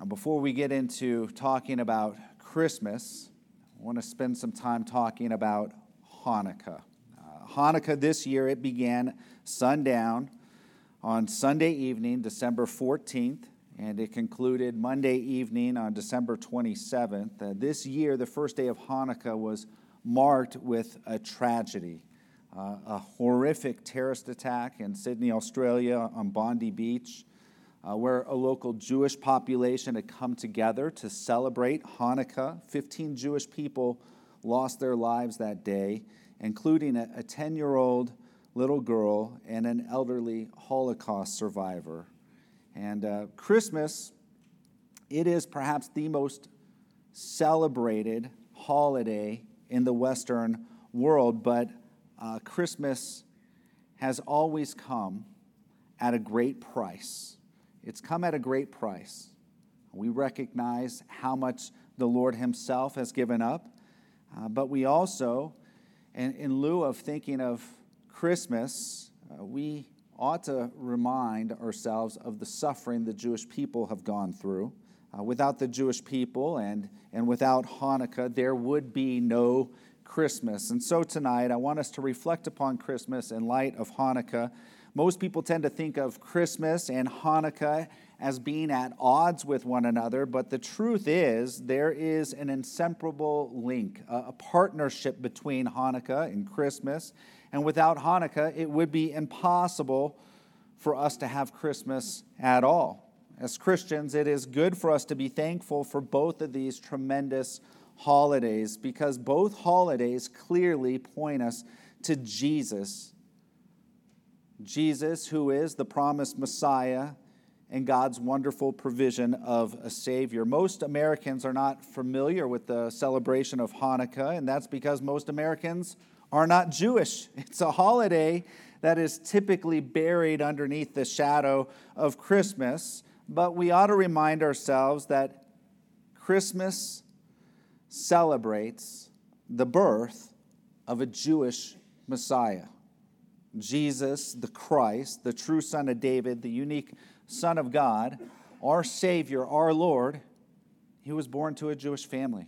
Before we get into talking about Christmas, I want to spend some time talking about Hanukkah. Hanukkah this year, it began sundown on Sunday evening, December 14th, and it concluded Monday evening on December 27th. This year, the first day of Hanukkah was marked with a tragedy, a horrific terrorist attack in Sydney, Australia, on Bondi Beach, where a local Jewish population had come together to celebrate Hanukkah. 15 Jewish people lost their lives that day, including a 10-year-old little girl and an elderly Holocaust survivor. And Christmas, it is perhaps the most celebrated holiday in the Western world, but Christmas has always come at a great price. It's come at a great price. We recognize how much the Lord himself has given up, but we also, in lieu of thinking of Christmas, we ought to remind ourselves of the suffering the Jewish people have gone through. Without the Jewish people and without Hanukkah, there would be no Christmas. And so tonight, I want us to reflect upon Christmas in light of Hanukkah. Most people tend to think of Christmas and Hanukkah as being at odds with one another, but the truth is there is an inseparable link, a partnership between Hanukkah and Christmas. And without Hanukkah, it would be impossible for us to have Christmas at all. As Christians, it is good for us to be thankful for both of these tremendous holidays, because both holidays clearly point us to Jesus. Jesus, who is the promised Messiah and God's wonderful provision of a Savior. Most Americans are not familiar with the celebration of Hanukkah, and that's because most Americans are not Jewish. It's a holiday that is typically buried underneath the shadow of Christmas, but we ought to remind ourselves that Christmas celebrates the birth of a Jewish Messiah. Jesus, the Christ, the true Son of David, the unique Son of God, our Savior, our Lord, he was born to a Jewish family.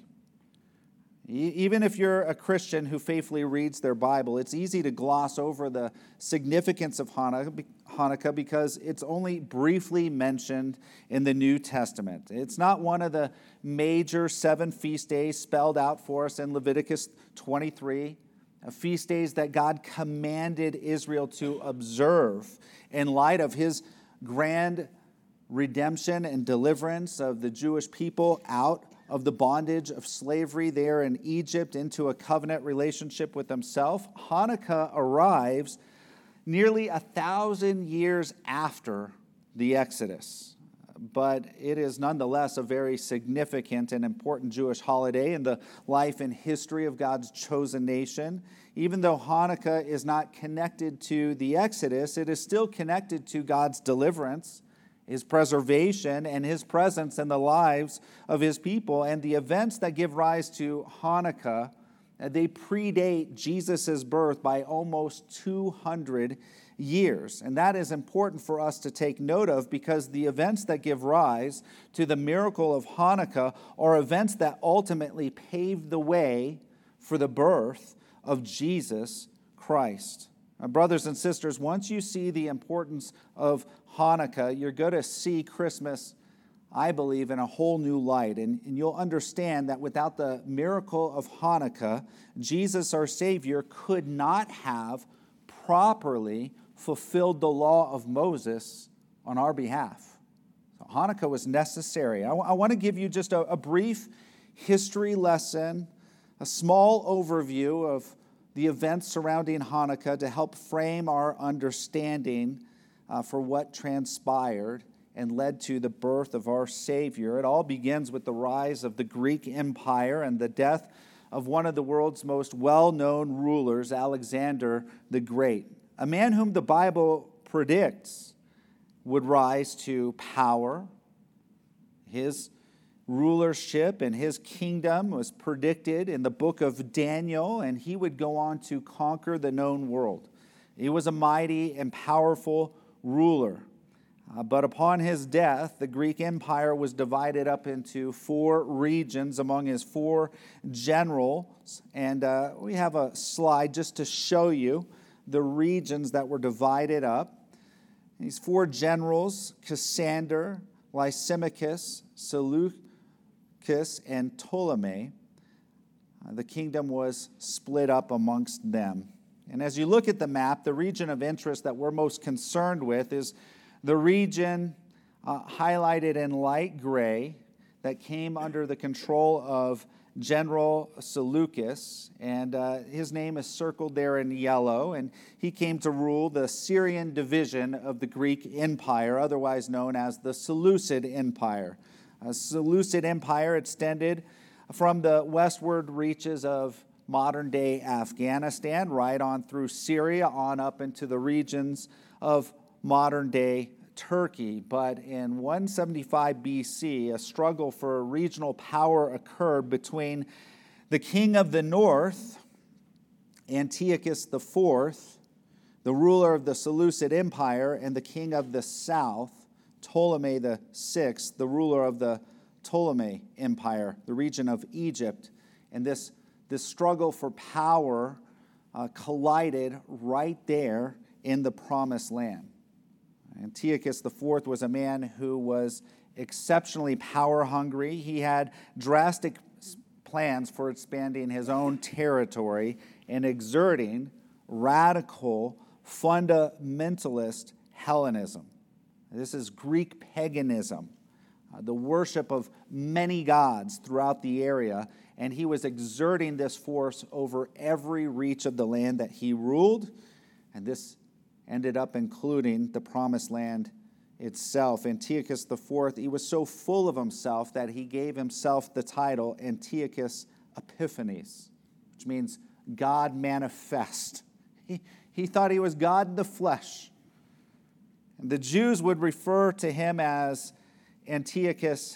Even if you're a Christian who faithfully reads their Bible, it's easy to gloss over the significance of Hanukkah because it's only briefly mentioned in the New Testament. It's not one of the major 7 feast days spelled out for us in Leviticus 23, feast days that God commanded Israel to observe in light of his grand redemption and deliverance of the Jewish people out of the bondage of slavery there in Egypt into a covenant relationship with himself. Hanukkah arrives nearly 1,000 years after the Exodus, but it is nonetheless a very significant and important Jewish holiday in the life and history of God's chosen nation. Even though Hanukkah is not connected to the Exodus, it is still connected to God's deliverance, his preservation, and his presence in the lives of his people. And the events that give rise to Hanukkah, they predate Jesus' birth by almost 200 years. And that is important for us to take note of, because the events that give rise to the miracle of Hanukkah are events that ultimately paved the way for the birth of Jesus Christ. Brothers and sisters, once you see the importance of Hanukkah, you're going to see Christmas, I believe, in a whole new light. And you'll understand that without the miracle of Hanukkah, Jesus, our Savior, could not have properly fulfilled the law of Moses on our behalf. So Hanukkah was necessary. I want to give you just a brief history lesson, a small overview of the events surrounding Hanukkah to help frame our understanding for what transpired and led to the birth of our Savior. It all begins with the rise of the Greek Empire and the death of one of the world's most well-known rulers, Alexander the Great, a man whom the Bible predicts would rise to power. His rulership and his kingdom was predicted in the book of Daniel, and he would go on to conquer the known world. He was a mighty and powerful ruler. But upon his death, the Greek Empire was divided up into 4 regions among his 4 generals. And we have a slide just to show you the regions that were divided up. These 4 generals, Cassander, Lysimachus, Seleucus, and Ptolemy, the kingdom was split up amongst them. And as you look at the map, the region of interest that we're most concerned with is the region highlighted in light gray that came under the control of General Seleucus, and his name is circled there in yellow, and he came to rule the Syrian division of the Greek Empire, otherwise known as the Seleucid Empire. Seleucid Empire extended from the westward reaches of modern-day Afghanistan, right on through Syria, on up into the regions of modern-day Turkey. But in 175 BC, a struggle for regional power occurred between the king of the north, Antiochus IV, the ruler of the Seleucid Empire, and the king of the south, Ptolemy VI, the ruler of the Ptolemy Empire, the region of Egypt. And this struggle for power collided right there in the Promised Land. Antiochus IV was a man who was exceptionally power-hungry. He had drastic plans for expanding his own territory and exerting radical fundamentalist Hellenism. This is Greek paganism, the worship of many gods throughout the area, and he was exerting this force over every reach of the land that he ruled, and this ended up including the Promised Land itself. Antiochus IV, he was so full of himself that he gave himself the title Antiochus Epiphanes, which means God manifest. He thought he was God in the flesh. And the Jews would refer to him as Antiochus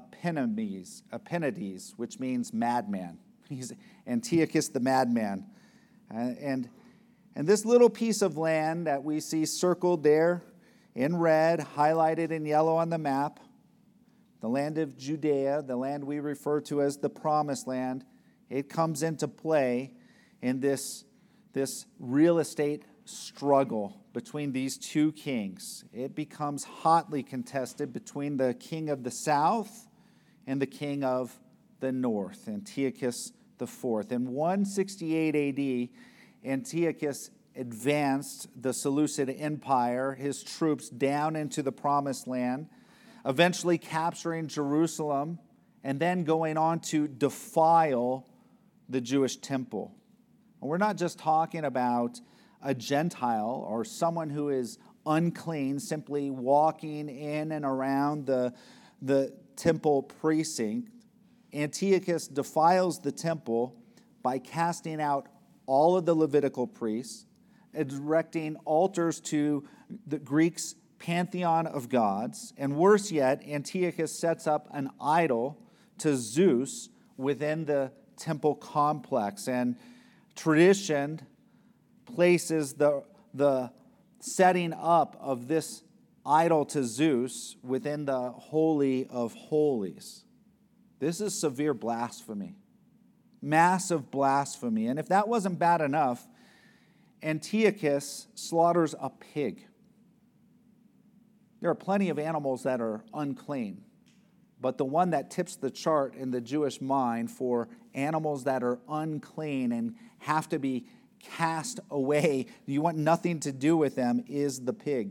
Epiphanes, which means madman. He's Antiochus the madman. And this little piece of land that we see circled there in red, highlighted in yellow on the map, the land of Judea, the land we refer to as the Promised Land, it comes into play in this real estate struggle between these 2 kings. It becomes hotly contested between the king of the south and the king of the north, Antiochus IV. In 168 AD, Antiochus advanced the Seleucid Empire, his troops, down into the Promised Land, eventually capturing Jerusalem and then going on to defile the Jewish temple. And we're not just talking about a Gentile or someone who is unclean simply walking in and around the temple precinct. Antiochus defiles the temple by casting out all of the Levitical priests, erecting altars to the Greeks' pantheon of gods, and worse yet, Antiochus sets up an idol to Zeus within the temple complex. And tradition places the setting up of this idol to Zeus within the Holy of Holies. This is severe blasphemy. Massive blasphemy. And if that wasn't bad enough, Antiochus slaughters a pig. There are plenty of animals that are unclean, but the one that tips the chart in the Jewish mind for animals that are unclean and have to be cast away, you want nothing to do with them, is the pig.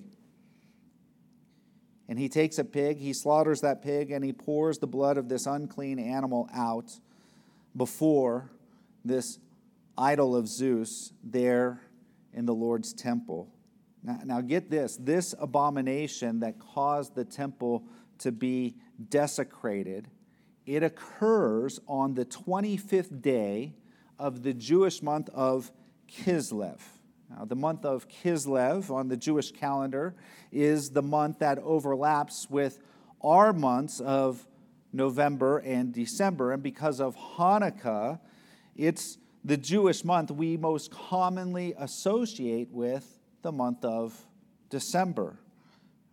And he takes a pig, he slaughters that pig, and he pours the blood of this unclean animal out before this idol of Zeus there in the Lord's temple. Now get this. This abomination that caused the temple to be desecrated, it occurs on the 25th day of the Jewish month of Kislev. Now, the month of Kislev on the Jewish calendar is the month that overlaps with our months of November and December. And because of Hanukkah, it's the Jewish month we most commonly associate with the month of December.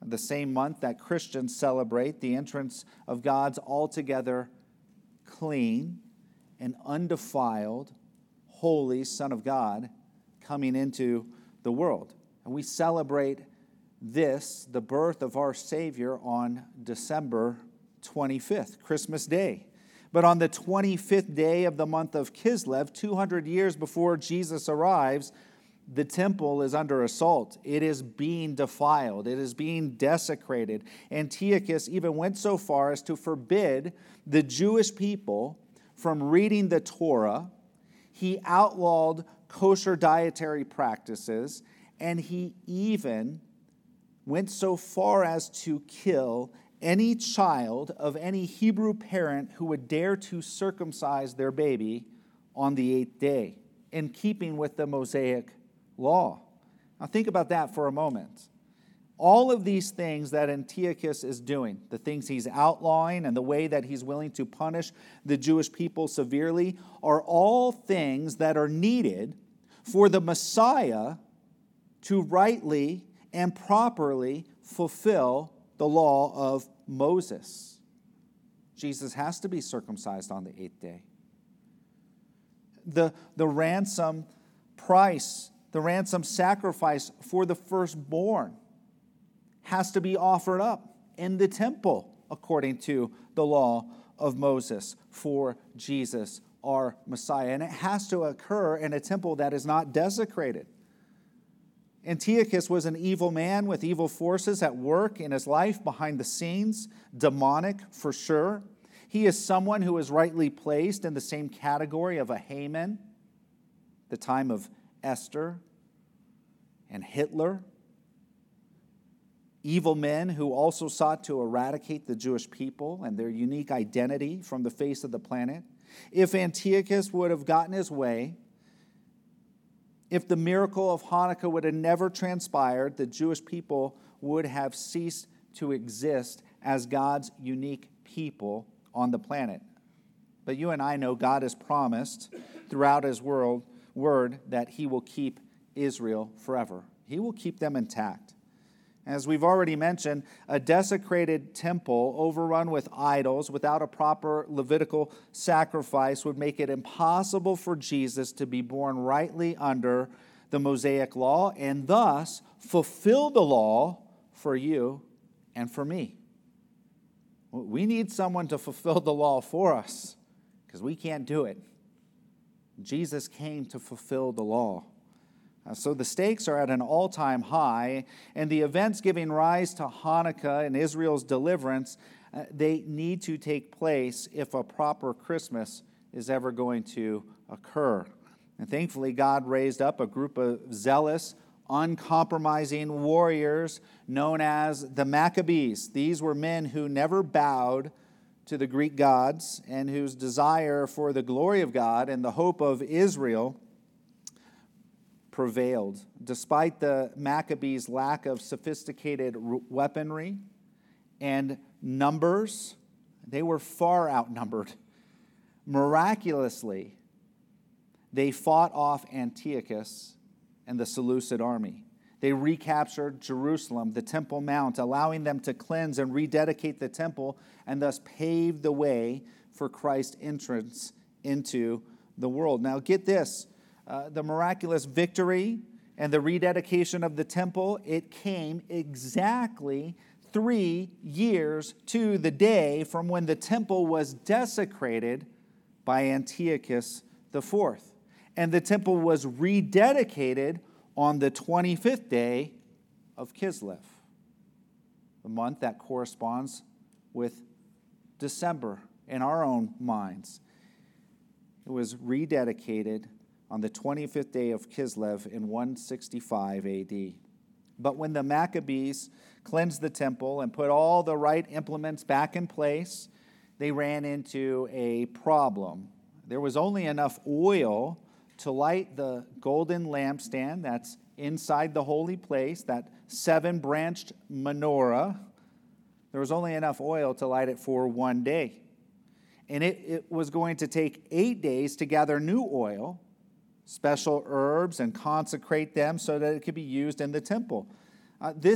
the same month that Christians celebrate the entrance of God's altogether clean and undefiled, holy Son of God coming into the world. And we celebrate this, the birth of our Savior, on December 25th, Christmas Day. But on the 25th day of the month of Kislev, 200 years before Jesus arrives, the temple is under assault. It is being defiled. It is being desecrated. Antiochus even went so far as to forbid the Jewish people from reading the Torah. He outlawed kosher dietary practices, and he even went so far as to kill any child of any Hebrew parent who would dare to circumcise their baby on the 8th day, in keeping with the Mosaic law. Now think about that for a moment. All of these things that Antiochus is doing, the things he's outlawing and the way that he's willing to punish the Jewish people severely, are all things that are needed for the Messiah to rightly and properly fulfill the law of Moses. Jesus has to be circumcised on the 8th day. The ransom price, the ransom sacrifice for the firstborn has to be offered up in the temple according to the law of Moses for Jesus, our Messiah. And it has to occur in a temple that is not desecrated. Antiochus was an evil man with evil forces at work in his life behind the scenes, demonic for sure. He is someone who is rightly placed in the same category of a Haman, the time of Esther and Hitler. Evil men who also sought to eradicate the Jewish people and their unique identity from the face of the planet. If Antiochus would have gotten his way, if the miracle of Hanukkah would have never transpired, the Jewish people would have ceased to exist as God's unique people on the planet. But you and I know God has promised throughout his word that he will keep Israel forever. He will keep them intact. As we've already mentioned, a desecrated temple overrun with idols without a proper Levitical sacrifice would make it impossible for Jesus to be born rightly under the Mosaic law and thus fulfill the law for you and for me. We need someone to fulfill the law for us because we can't do it. Jesus came to fulfill the law. So the stakes are at an all-time high, and the events giving rise to Hanukkah and Israel's deliverance, they need to take place if a proper Christmas is ever going to occur. And thankfully, God raised up a group of zealous, uncompromising warriors known as the Maccabees. These were men who never bowed to the Greek gods and whose desire for the glory of God and the hope of Israel prevailed. Despite the Maccabees' lack of sophisticated weaponry and numbers, they were far outnumbered. Miraculously, they fought off Antiochus and the Seleucid army. They recaptured Jerusalem, the Temple Mount, allowing them to cleanse and rededicate the temple and thus pave the way for Christ's entrance into the world. Now get this. The miraculous victory and the rededication of the temple, it came exactly 3 years to the day from when the temple was desecrated by Antiochus IV. And the temple was rededicated on the 25th day of Kislev, the month that corresponds with December in our own minds. It was rededicated on the 25th day of Kislev in 165 AD. But when the Maccabees cleansed the temple and put all the right implements back in place, they ran into a problem. There was only enough oil to light the golden lampstand that's inside the holy place, that 7-branched menorah. There was only enough oil to light it for 1 day. And it was going to take 8 days to gather new oil, special herbs, and consecrate them so that it could be used in the temple. This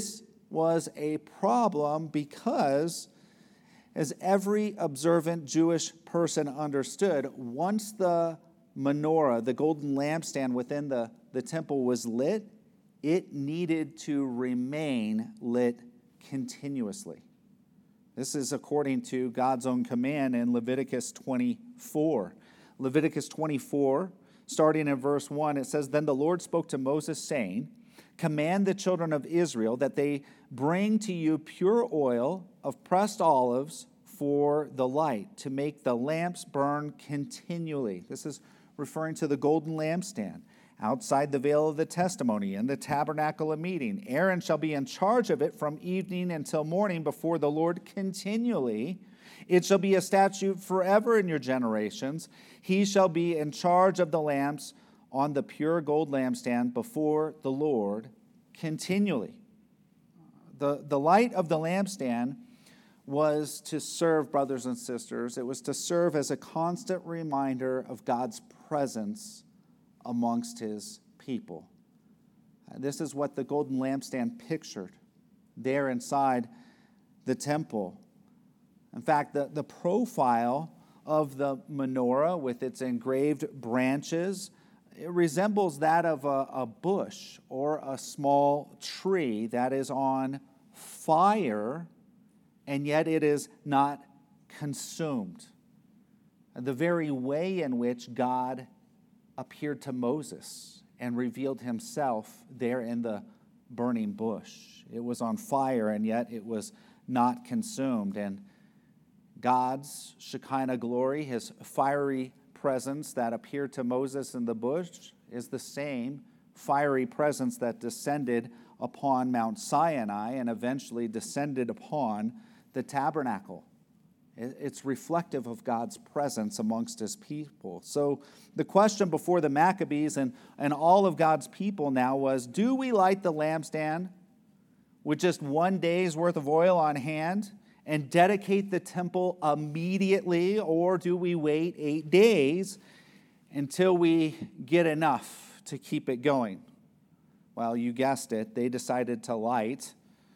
was a problem because, as every observant Jewish person understood, once the menorah, the golden lampstand within the temple was lit, it needed to remain lit continuously. This is according to God's own command in Leviticus 24. Leviticus 24, starting in verse 1, it says, "Then the Lord spoke to Moses, saying, Command the children of Israel that they bring to you pure oil of pressed olives for the light, to make the lamps burn continually." This is referring to the golden lampstand outside the veil of the testimony in the tabernacle of meeting. Aaron shall be in charge of it from evening until morning before the Lord continually. It shall be a statute forever in your generations. He shall be in charge of the lamps on the pure gold lampstand before the Lord continually. The light of the lampstand was to serve, brothers and sisters, it was to serve as a constant reminder of God's presence amongst his people. This is what the golden lampstand pictured there inside the temple. In fact, the profile of the menorah with its engraved branches, it resembles that of a bush or a small tree that is on fire, and yet it is not consumed. The very way in which God appeared to Moses and revealed himself there in the burning bush. It was on fire, and yet it was not consumed. And God's Shekinah glory, his fiery presence that appeared to Moses in the bush, is the same fiery presence that descended upon Mount Sinai and eventually descended upon the tabernacle. It's reflective of God's presence amongst his people. So the question before the Maccabees and all of God's people now was, do we light the lampstand with just 1 day's worth of oil on hand and dedicate the temple immediately, or do we wait 8 days until we get enough to keep it going? Well, you guessed it, they decided to light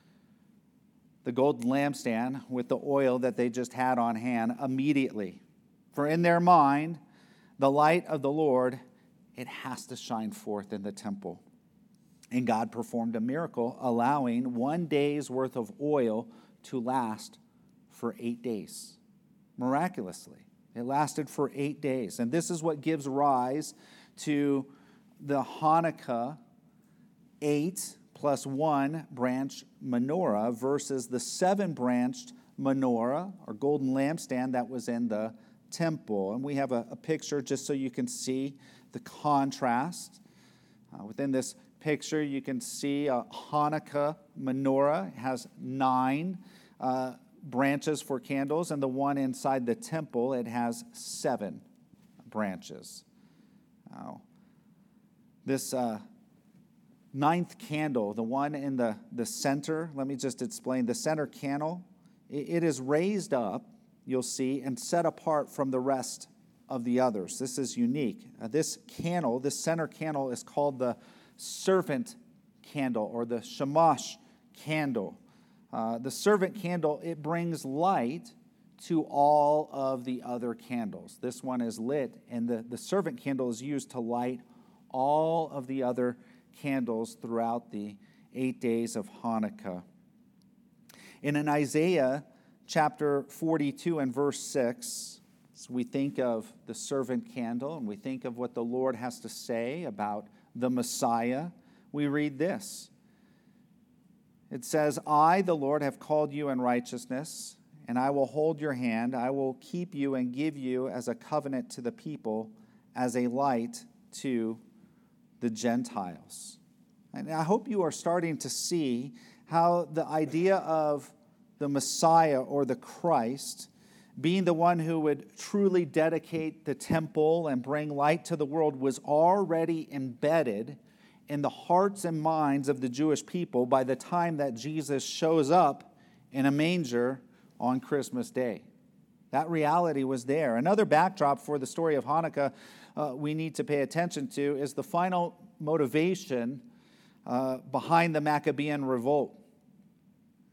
the golden lampstand with the oil that they just had on hand immediately. For in their mind, the light of the Lord, it has to shine forth in the temple. And God performed a miracle, allowing 1 day's worth of oil to last for 8 days. Miraculously, it lasted for 8 days. And this is what gives rise to the Hanukkah 8 plus 1 branch menorah versus the 7-branched menorah or golden lampstand that was in the temple. And we have a picture just so you can see the contrast. Within this picture, you can see a Hanukkah menorah. It has 9 branches for candles, and the one inside the temple, it has 7 branches. Now, this 9th candle, the one in the center, let me just explain. The center candle, it is raised up, you'll see, and set apart from the rest of the others. This is unique. This candle, this center candle, is called the servant candle or the shamash candle. The servant candle, it brings light to all of the other candles. This one is lit, and the servant candle is used to light all of the other candles throughout the 8 days of Hanukkah. In Isaiah chapter 42 and verse 6, so we think of the servant candle and we think of what the Lord has to say about the Messiah. We read this. It says, I, the Lord, have called you in righteousness, and I will hold your hand. I will keep you and give you as a covenant to the people, as a light to the Gentiles. And I hope you are starting to see how the idea of the Messiah or the Christ being the one who would truly dedicate the temple and bring light to the world was already embedded in the hearts and minds of the Jewish people by the time that Jesus shows up in a manger on Christmas Day. That reality was there. Another backdrop for the story of Hanukkah we need to pay attention to is the final motivation behind the Maccabean revolt.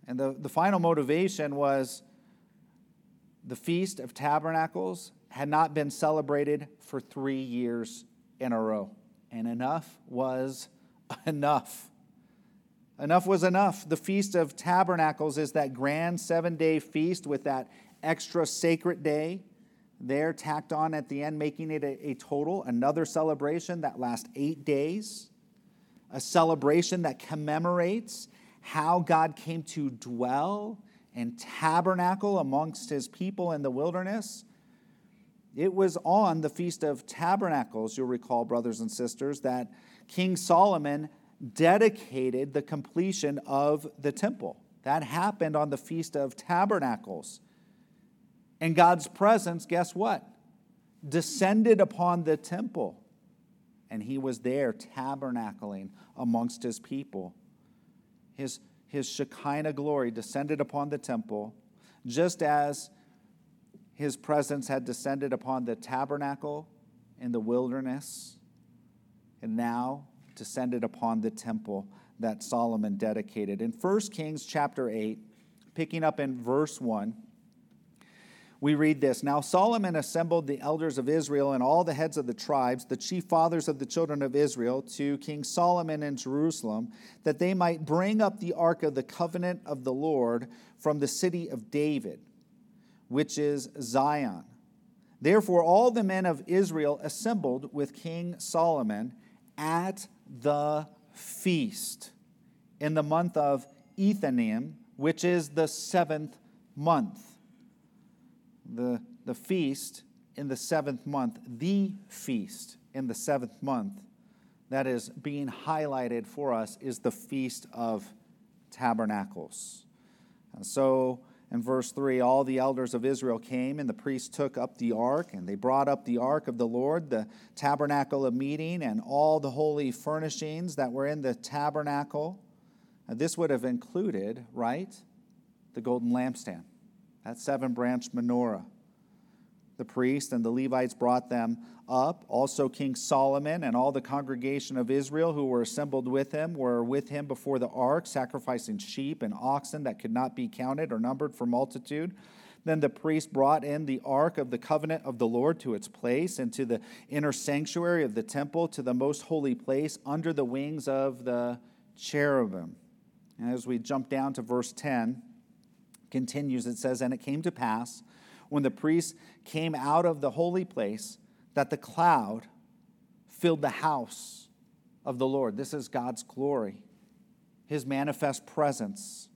And the final motivation was the Feast of Tabernacles had not been celebrated for 3 years in a row. And enough was enough. Enough was enough. The Feast of Tabernacles is that grand 7-day feast with that extra sacred day there tacked on at the end, making it a total, another celebration that lasts 8 days. A celebration that commemorates how God came to dwell and tabernacle amongst his people in the wilderness. It was on the Feast of Tabernacles, you'll recall, brothers and sisters, that King Solomon dedicated the completion of the temple. That happened on the Feast of Tabernacles. And God's presence, guess what? Descended upon the temple. And he was there tabernacling amongst his people. His Shekinah glory descended upon the temple, just as his presence had descended upon the tabernacle in the wilderness, and now descended upon the temple that Solomon dedicated. In 1 Kings chapter 8, picking up in verse 1, we read this. Now Solomon assembled the elders of Israel and all the heads of the tribes, the chief fathers of the children of Israel, to King Solomon in Jerusalem, that they might bring up the ark of the covenant of the Lord from the city of David, which is Zion. Therefore all the men of Israel assembled with King Solomon at the feast in the month of Ethanim, which is the 7th month. The feast in the 7th month, the feast in the 7th month that is being highlighted for us is the Feast of Tabernacles. And so in verse 3, all the elders of Israel came, and the priests took up the ark, and they brought up the ark of the Lord, the tabernacle of meeting, and all the holy furnishings that were in the tabernacle. And this would have included, right, the golden lampstand, that 7-branch menorah. The priests and the Levites brought them up. Also King Solomon and all the congregation of Israel who were assembled with him were with him before the ark, sacrificing sheep and oxen that could not be counted or numbered for multitude. Then the priest brought in the ark of the covenant of the Lord to its place, into the inner sanctuary of the temple, to the most holy place, under the wings of the cherubim. And as we jump down to verse 10, continues, it says, and it came to pass, when the priests came out of the holy place, that the cloud filled the house of the Lord. This is God's glory, his manifest presence.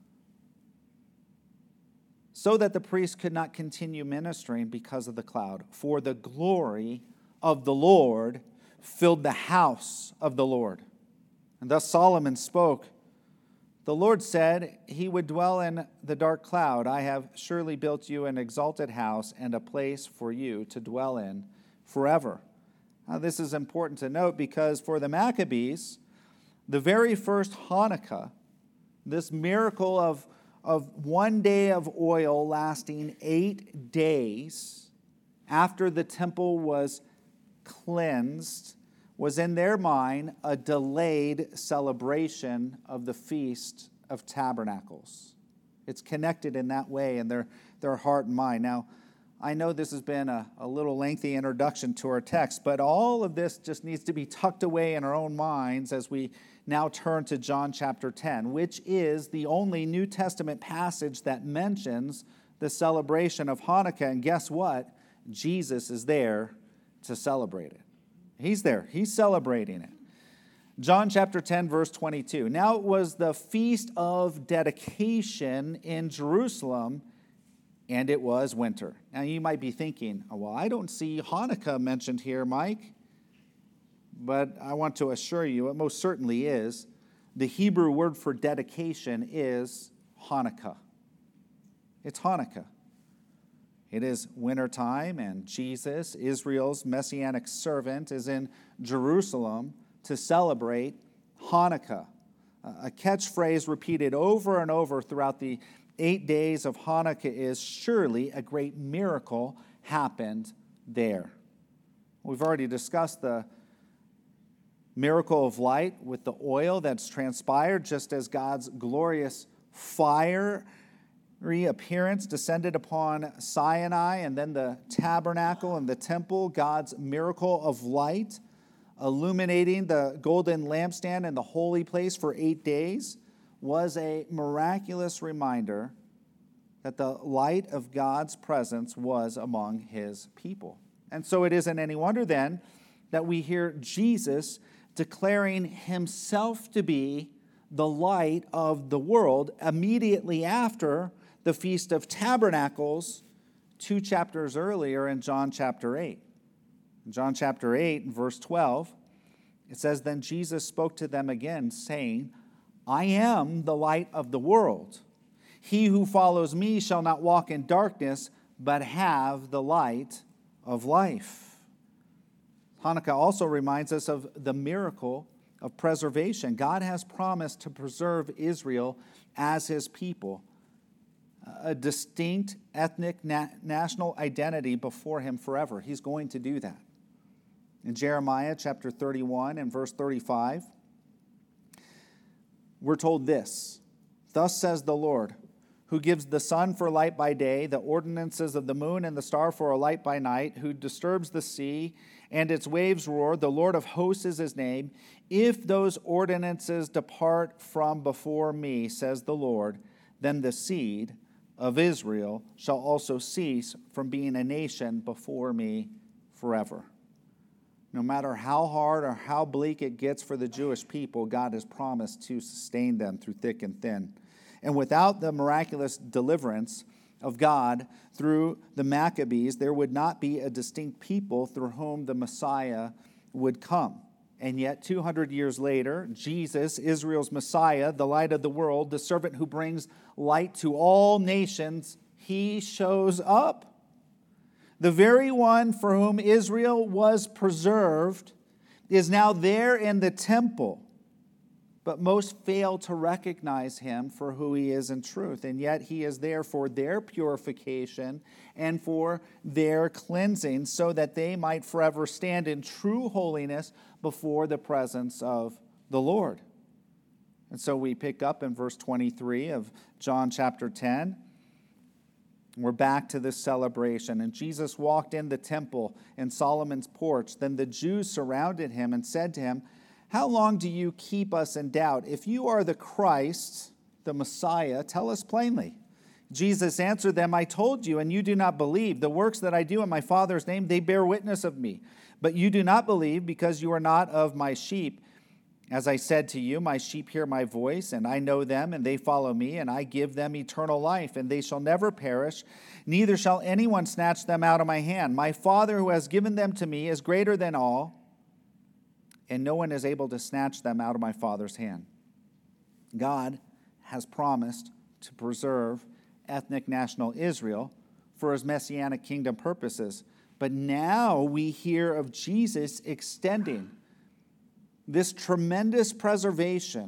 So that the priests could not continue ministering because of the cloud. For the glory of the Lord filled the house of the Lord. And thus Solomon spoke. The Lord said he would dwell in the dark cloud. I have surely built you an exalted house and a place for you to dwell in forever. Now, this is important to note because for the Maccabees, the very first Hanukkah, this miracle of 1 day of oil lasting 8 days after the temple was cleansed, was in their mind a delayed celebration of the Feast of Tabernacles. It's connected in that way in their heart and mind. Now, I know this has been a little lengthy introduction to our text, but all of this just needs to be tucked away in our own minds as we now turn to John chapter 10, which is the only New Testament passage that mentions the celebration of Hanukkah. And guess what? Jesus is there to celebrate it. He's there. He's celebrating it. John chapter 10, verse 22. Now it was the feast of dedication in Jerusalem, and it was winter. Now you might be thinking, well, I don't see Hanukkah mentioned here, Mike. But I want to assure you, it most certainly is. The Hebrew word for dedication is Hanukkah. It's Hanukkah. It is wintertime, and Jesus, Israel's messianic servant, is in Jerusalem to celebrate Hanukkah. A catchphrase repeated over and over throughout the 8 days of Hanukkah is, surely a great miracle happened there. We've already discussed the miracle of light with the oil that's transpired, just as God's glorious fiery appearance descended upon Sinai, and then the tabernacle and the temple, God's miracle of light, illuminating the golden lampstand and the holy place for 8 days, was a miraculous reminder that the light of God's presence was among his people. And so it isn't any wonder then that we hear Jesus declaring himself to be the light of the world immediately after the Feast of Tabernacles 2 chapters earlier in John chapter 8. In John chapter 8, verse 12, it says, "Then Jesus spoke to them again, saying, I am the light of the world. He who follows me shall not walk in darkness, but have the light of life." Hanukkah also reminds us of the miracle of preservation. God has promised to preserve Israel as his people, a distinct ethnic national identity before him forever. He's going to do that. In Jeremiah chapter 31 and verse 35, we're told this, "Thus says the Lord, who gives the sun for light by day, the ordinances of the moon and the star for a light by night, who disturbs the sea and its waves roar, the Lord of hosts is his name. If those ordinances depart from before me, says the Lord, then the seed of Israel shall also cease from being a nation before me forever." No matter how hard or how bleak it gets for the Jewish people, God has promised to sustain them through thick and thin. And without the miraculous deliverance of God through the Maccabees, there would not be a distinct people through whom the Messiah would come. And yet, 200 years later, Jesus, Israel's Messiah, the light of the world, the servant who brings light to all nations, he shows up. The very one for whom Israel was preserved is now there in the temple, but most fail to recognize him for who he is in truth. And yet he is there for their purification and for their cleansing, so that they might forever stand in true holiness before the presence of the Lord. And so we pick up in verse 23 of John chapter 10. We're back to this celebration. "And Jesus walked in the temple in Solomon's porch. Then the Jews surrounded him and said to him, 'How long do you keep us in doubt? If you are the Christ, the Messiah, tell us plainly.' Jesus answered them, 'I told you, and you do not believe. The works that I do in my Father's name, they bear witness of me. But you do not believe because you are not of my sheep. As I said to you, my sheep hear my voice, and I know them, and they follow me, and I give them eternal life, and they shall never perish, neither shall anyone snatch them out of my hand. My Father who has given them to me is greater than all, and no one is able to snatch them out of my Father's hand.'" God has promised to preserve ethnic national Israel for his messianic kingdom purposes. But now we hear of Jesus extending this tremendous preservation,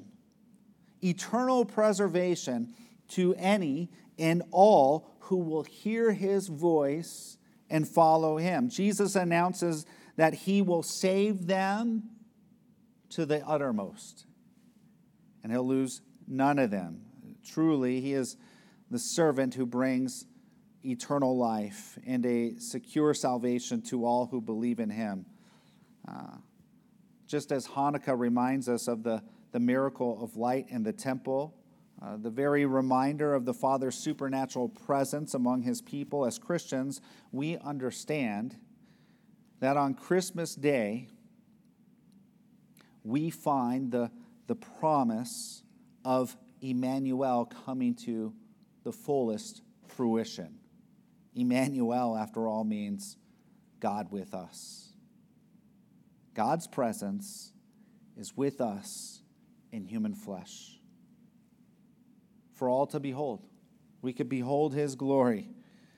eternal preservation, to any and all who will hear his voice and follow him. Jesus announces that he will save them to the uttermost, and he'll lose none of them. Truly, he is the servant who brings eternal life and a secure salvation to all who believe in him. Just as Hanukkah reminds us of the miracle of light in the temple, the very reminder of the Father's supernatural presence among his people, as Christians, we understand that on Christmas Day, we find the promise of Emmanuel coming to the fullest fruition. Emmanuel, after all, means God with us. God's presence is with us in human flesh, for all to behold. We could behold his glory.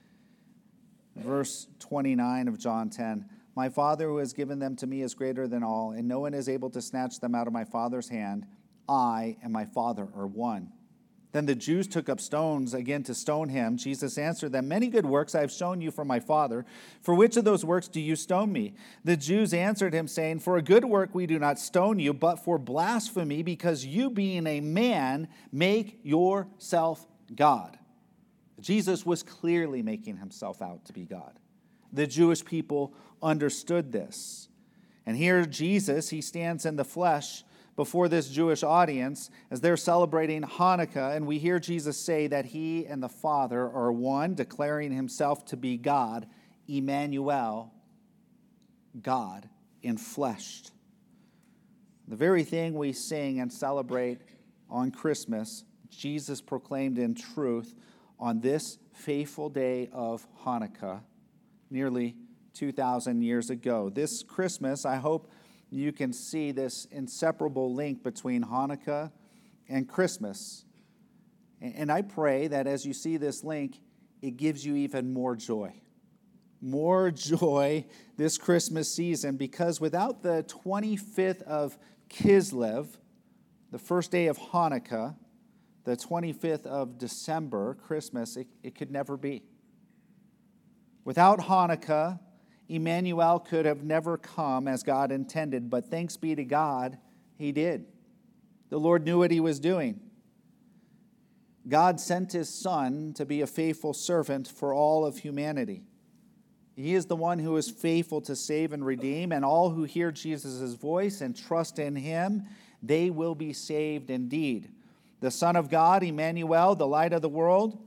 Verse 29 of John 10, "My Father who has given them to me is greater than all, and no one is able to snatch them out of my Father's hand. I and my Father are one." Then the Jews took up stones again to stone him. Jesus answered them, "Many good works I have shown you from my Father. For which of those works do you stone me?" The Jews answered him, saying, "For a good work we do not stone you, but for blasphemy, because you, being a man, make yourself God." Jesus was clearly making himself out to be God. The Jewish people understood this. And here Jesus, he stands in the flesh before this Jewish audience as they're celebrating Hanukkah, and we hear Jesus say that he and the Father are one, declaring himself to be God, Emmanuel, God enfleshed. The very thing we sing and celebrate on Christmas, Jesus proclaimed in truth on this faithful day of Hanukkah, nearly 2,000 years ago. This Christmas, I hope you can see this inseparable link between Hanukkah and Christmas. And I pray that as you see this link, it gives you even more joy. More joy this Christmas season, because without the 25th of Kislev, the first day of Hanukkah, the 25th of December, Christmas, it could never be. Without Hanukkah, Emmanuel could have never come as God intended, but thanks be to God, he did. The Lord knew what he was doing. God sent his Son to be a faithful servant for all of humanity. He is the one who is faithful to save and redeem, and all who hear Jesus' voice and trust in him, they will be saved indeed. The Son of God, Emmanuel, the light of the world,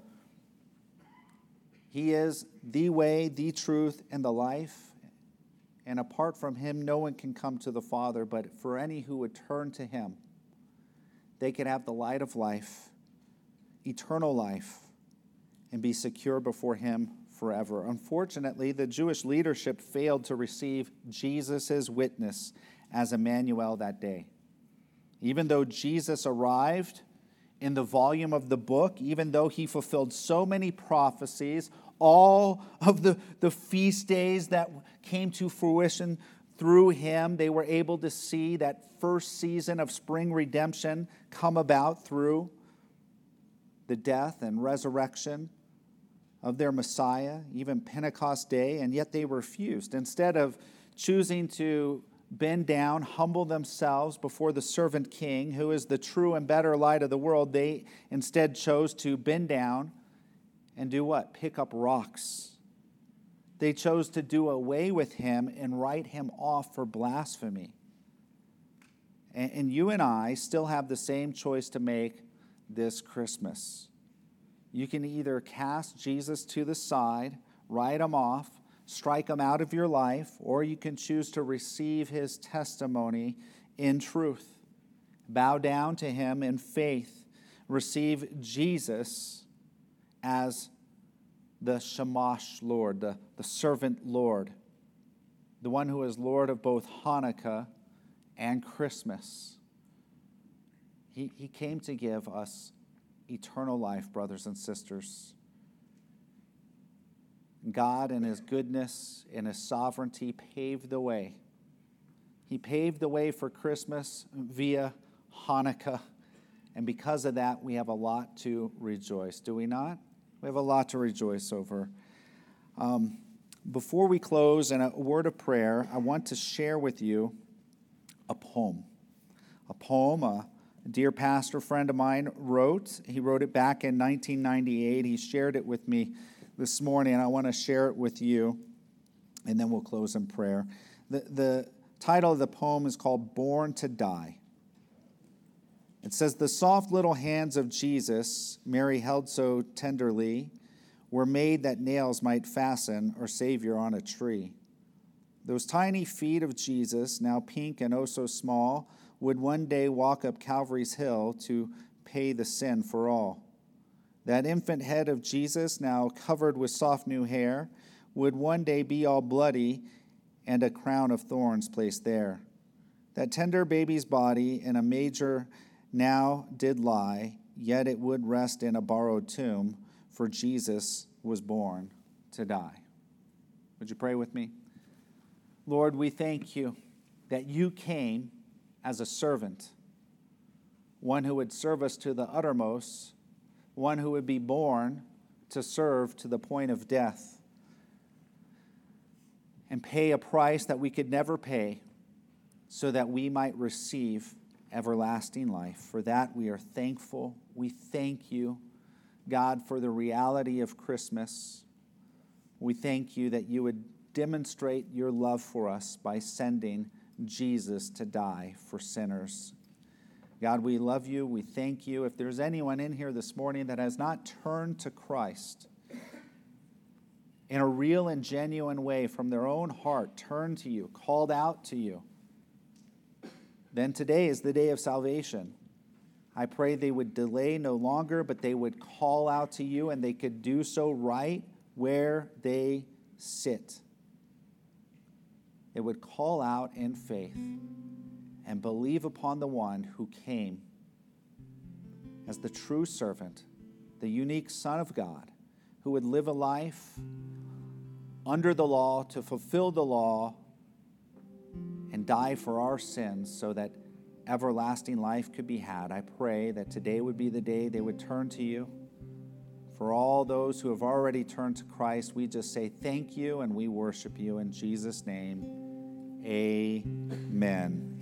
he is the way, the truth, and the life. And apart from him, no one can come to the Father. But for any who would turn to him, they could have the light of life, eternal life, and be secure before him forever. Unfortunately, the Jewish leadership failed to receive Jesus' witness as Emmanuel that day. Even though Jesus arrived in the volume of the book, even though he fulfilled so many prophecies, all of the feast days that came to fruition through him, they were able to see that first season of spring redemption come about through the death and resurrection of their Messiah, even Pentecost Day, and yet they refused. Instead of choosing to bend down, humble themselves before the servant king, who is the true and better light of the world, they instead chose to bend down and do what? Pick up rocks. They chose to do away with him and write him off for blasphemy. And you and I still have the same choice to make this Christmas. You can either cast Jesus to the side, write him off, strike him out of your life, or you can choose to receive his testimony in truth. Bow down to him in faith. Receive Jesus as the Shamash Lord, the servant Lord, the one who is Lord of both Hanukkah and Christmas. He came to give us eternal life, brothers and sisters. God, in his goodness and his sovereignty, paved the way. He paved the way for Christmas via Hanukkah. And because of that, we have a lot to rejoice, do we not? We have a lot to rejoice over. Before we close in a word of prayer, I want to share with you a poem. A poem a dear pastor friend of mine wrote. He wrote it back in 1998. He shared it with me this morning, and I want to share it with you, and then we'll close in prayer. The title of the poem is called Born to Die. It says, "The soft little hands of Jesus, Mary held so tenderly, were made that nails might fasten our Savior on a tree. Those tiny feet of Jesus, now pink and oh so small, would one day walk up Calvary's hill to pay the sin for all. That infant head of Jesus, now covered with soft new hair, would one day be all bloody and a crown of thorns placed there. That tender baby's body in a manger now did lie, yet it would rest in a borrowed tomb, for Jesus was born to die." Would you pray with me? Lord, we thank you that you came as a servant, one who would serve us to the uttermost, one who would be born to serve to the point of death and pay a price that we could never pay so that we might receive everlasting life. For that we are thankful. We thank you, God, for the reality of Christmas. We thank you that you would demonstrate your love for us by sending Jesus to die for sinners. God, we love you. We thank you. If there's anyone in here this morning that has not turned to Christ in a real and genuine way from their own heart, turned to you, called out to you, then today is the day of salvation. I pray they would delay no longer, but they would call out to you, and they could do so right where they sit. They would call out in faith and believe upon the one who came as the true servant, the unique Son of God, who would live a life under the law to fulfill the law and die for our sins so that everlasting life could be had. I pray that today would be the day they would turn to you. For all those who have already turned to Christ, we just say thank you and we worship you in Jesus' name. Amen.